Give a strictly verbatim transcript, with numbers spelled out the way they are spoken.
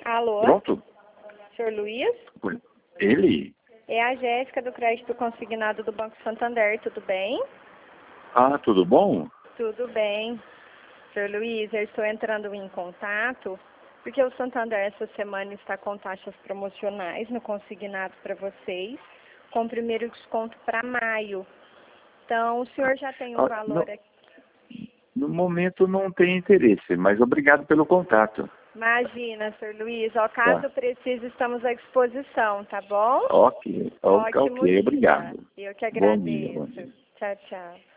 Alô? Pronto? senhor Luiz? Ele? É a Jéssica do crédito consignado do Banco Santander, tudo bem? Ah, tudo bom? Tudo bem. senhor Luiz, eu estou entrando em contato porque o Santander essa semana está com taxas promocionais no consignado para vocês, com primeiro desconto para maio. Então, o senhor já tem um Ah, valor no, aqui? no momento não tem interesse, mas obrigado pelo contato. Imagina, senhor Luiz, ó, caso Tá. precise, estamos à disposição, tá bom? Ok, ok, Ótimo ok, dia. obrigado. Eu que Bom dia, agradeço. bom dia. Tchau, tchau.